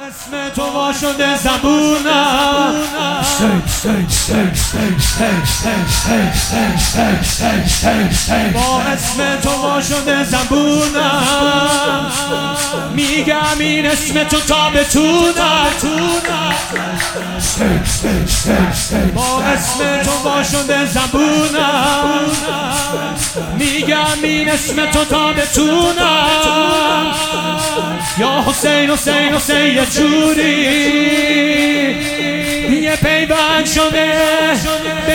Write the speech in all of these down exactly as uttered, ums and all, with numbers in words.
اسم تو وا شده زبونم، با اسم تو وا شده زبونم، میگم این اسم تو تا بتونم، با اسم تو وا شده زبونم، میگم این اسم تو تا بتونم. یا حسین حسین حسین یه جوری یه پیوند شده به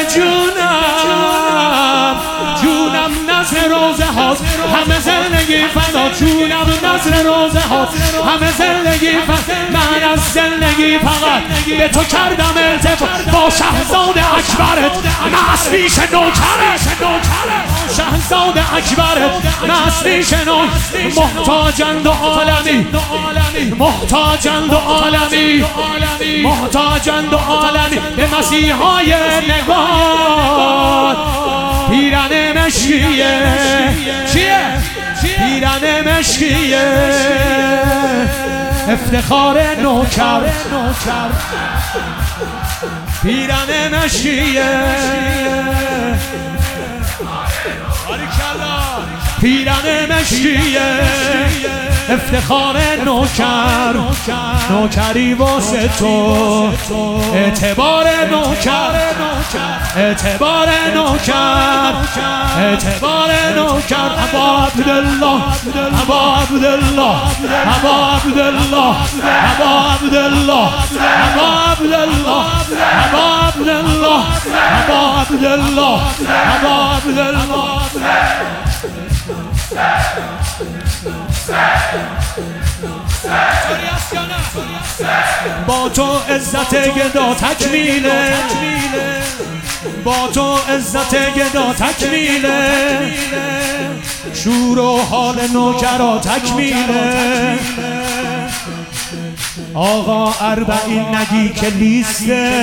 جونم، جونم نظر روزه هاست همه زندگی فدا، جونم نظر روزه هاست همه زندگی فدا. من از زندگی فقط به تو کردم التفات، با شهزاد اکبرت مست پیش نوکرت، شهزاد اکبرت مست پیش نوکرت. محتاجند و عالمی، محتاجند و عالمی، محتاجند و عالمی به مسیحای نگار. پیرن مشکیه چیه؟ پیرن مشکیه افتخار نوکر، پیرن مشکیه پیرن مشکیه افتخار نوکر، نوکری واسه تو اعتبار نوکر، اعتبار نوکر، اعتبار نوکر. ابا عبدالله، ابا عبدالله، ابا عبدالله، ابا عبدالله، ابا عبدالله، ابا عبدالله، ابا عبدالله، ابا عبدالله. با تو عزت گدا تکمیله، با تو عزت گدا تکمیله، شور و حال نوکرا تکمیله. آقا اربعین نگی که لیسته،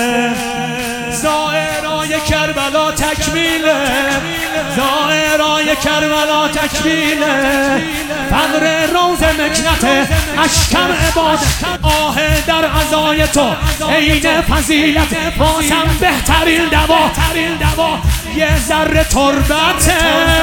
زائرای کربلا تکمیله، زائرای کربلا تکمیله. فقر روز مکنت اشکم عبادت، آه در عزای تو عین فضیلت، بازم بهترین دوا، یه ذره تربته.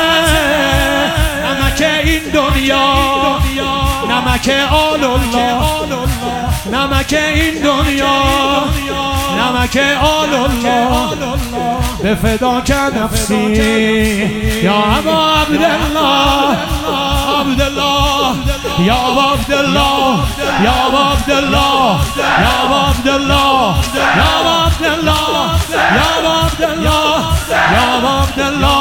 نمک این دنیا، نمک آل الله، نمک این دنیا، نمک آل الله. به فدا که نفسی یا ابا عبدالله، عبدالله یا عبدالله، یا عبدالله، یا عبدالله، یا عبدالله، یا عبدالله، یا عبدالله.